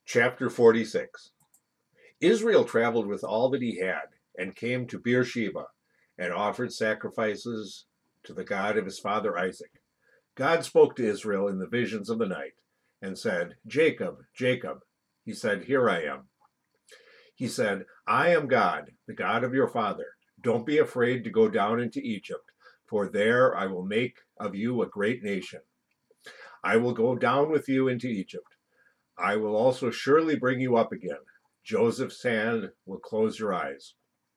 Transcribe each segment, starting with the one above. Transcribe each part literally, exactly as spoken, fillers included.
Chapter forty-six. Israel traveled with all that he had, and came to Beersheba, and offered sacrifices to the God of his father Isaac. God spoke to Israel in the visions of the night, and said, Jacob, Jacob. He said, Here I am. He said, I am God, the God of your father. Don't be afraid to go down into Egypt, for there I will make of you a great nation. I will go down with you into Egypt. I will also surely bring you up again. Joseph's hand will close your eyes.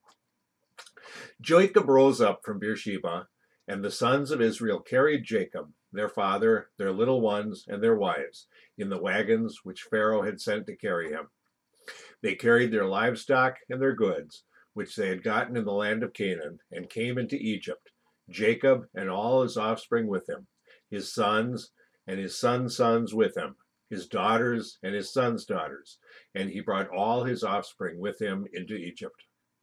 Jacob rose up from Beersheba, and the sons of Israel carried Jacob, their father, their little ones, and their wives, in the wagons which Pharaoh had sent to carry him. They carried their livestock and their goods, which they had gotten in the land of Canaan, and came into Egypt, Jacob and all his offspring with him, his sons and his sons' sons with him, his daughters and his sons' daughters, and he brought all his offspring with him into Egypt.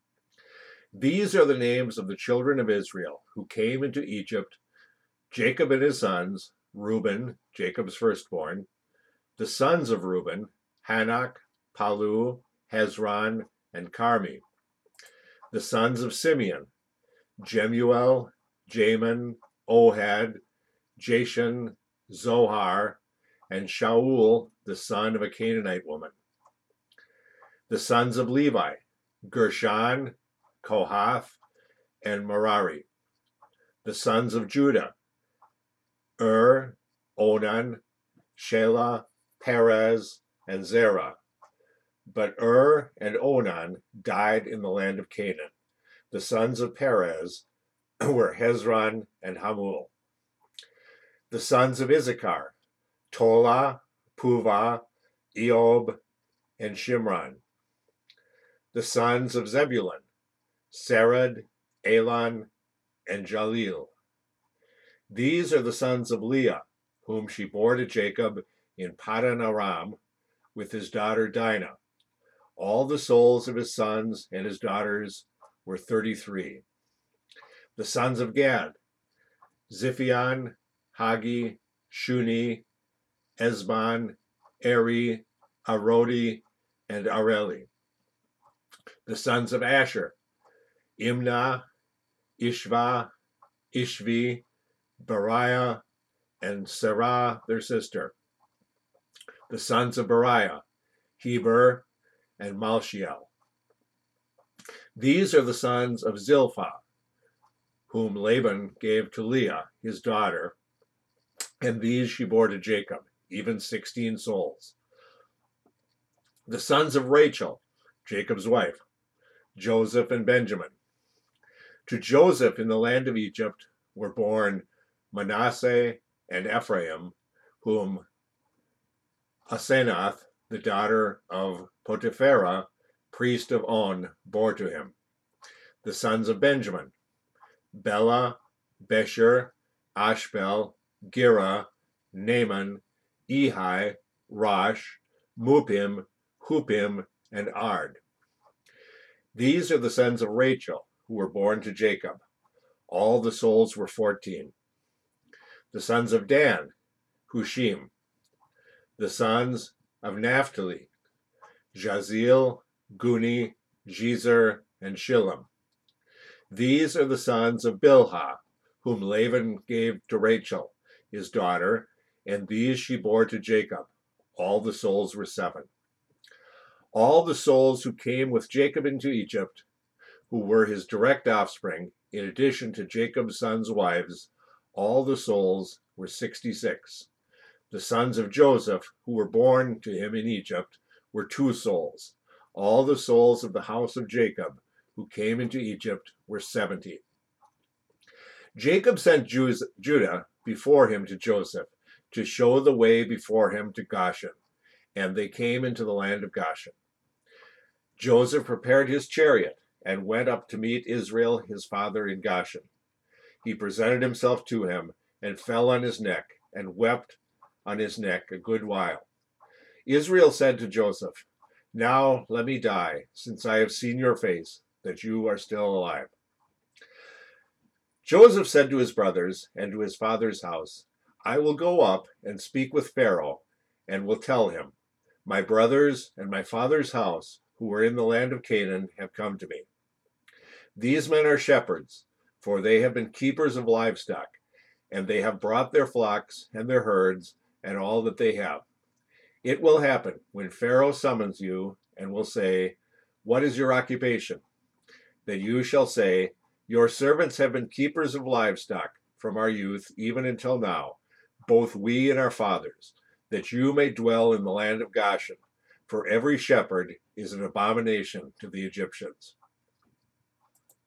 These are the names of the children of Israel who came into Egypt: Jacob and his sons, Reuben, Jacob's firstborn, the sons of Reuben, Hanok, Palu, Hezron, and Carmi, the sons of Simeon, Jemuel, Jamin, Ohad, Jashan, Zohar, and Shaul, the son of a Canaanite woman. The sons of Levi, Gershon, Kohath, and Merari. The sons of Judah, Ur, Onan, Shelah, Perez, and Zerah. But Ur and Onan died in the land of Canaan. The sons of Perez were Hezron and Hamul. The sons of Issachar, Tola, Puvah, Eob, and Shimron. The sons of Zebulun, Sered, Elon, and Jalil. These are the sons of Leah, whom she bore to Jacob in Paddan Aram with his daughter Dinah. All the souls of his sons and his daughters were thirty-three. The sons of Gad, Ziphion, Hagi, Shuni, Esban, Eri, Arodi, and Areli. The sons of Asher, Imnah, Ishva, Ishvi, Beriah, and Sarah, their sister. The sons of Beriah, Heber, and Malchiel. These are the sons of Zilpah, whom Laban gave to Leah, his daughter, and these she bore to Jacob, even sixteen souls. The sons of Rachel, Jacob's wife, Joseph and Benjamin. To Joseph in the land of Egypt were born Manasseh and Ephraim, whom Asenath, the daughter of Potipharah, priest of On, bore to him. The sons of Benjamin, Bela, Besher, Ashbel, Gira, Naaman, Ehi, Rosh, Mupim, Hupim, and Ard. These are the sons of Rachel, who were born to Jacob. All the souls were fourteen. The sons of Dan, Hushim. The sons of Naphtali, Jazil, Guni, Jezer, and Shillem. These are the sons of Bilhah, whom Laban gave to Rachel, his daughter, and these she bore to Jacob. All the souls were seven. All the souls who came with Jacob into Egypt, who were his direct offspring, in addition to Jacob's sons' wives, all the souls were sixty-six. The sons of Joseph, who were born to him in Egypt, were two souls. All the souls of the house of Jacob, who came into Egypt, were seventy. Jacob sent Judah before him to Joseph, to show the way before him to Goshen, and they came into the land of Goshen. Joseph prepared his chariot and went up to meet Israel his father in Goshen. He presented himself to him and fell on his neck and wept on his neck a good while. Israel said to Joseph, Now let me die, since I have seen your face, that you are still alive. Joseph said to his brothers and to his father's house, I will go up and speak with Pharaoh, and will tell him, My brothers and my father's house, who were in the land of Canaan, have come to me. These men are shepherds, for they have been keepers of livestock, and they have brought their flocks and their herds and all that they have. It will happen when Pharaoh summons you and will say, "What is your occupation?" That you shall say, "Your servants have been keepers of livestock from our youth even until now, both we and our fathers, that you may dwell in the land of Goshen, for every shepherd is an abomination to the Egyptians."